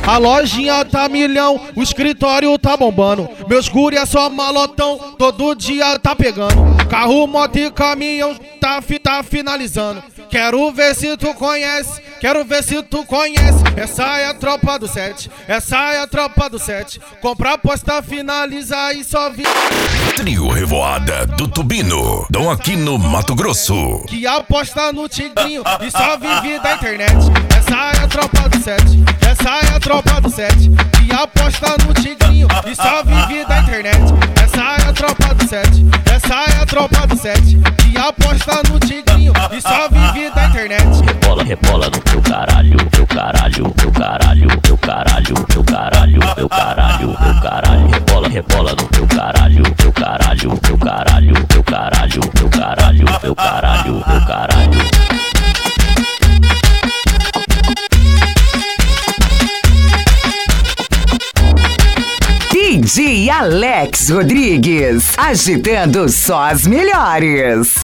A lojinha tá milhão, o escritório tá bombando. Meus guri é só malotão, todo dia tá pegando. Carro, moto e caminhão tá finalizando. Quero ver se tu conhece, quero ver se tu conhece. Essa é a tropa do 7, essa é a tropa do 7. Comprar, aposta, finaliza e só vi. Trio Revoada do Tubino, dão aqui no Mato Grosso. Que aposta no tigrinho e só vive da internet. Essa é a tropa do 7, essa é a tropa do 7. Que aposta no tigrinho e só vive da internet. Essa é a tropa do 7, essa é a tropa do 7. Que aposta no tigrinho e só vive da internet. Rebola, rebola no teu caralho, teu caralho, teu caralho, teu caralho, teu caralho, teu caralho, teu caralho. Rebola, rebola no teu caralho, teu caralho, teu caralho, teu caralho, teu caralho, teu caralho, teu caralho. DJ Alex Rodrigues, agitando só as melhores.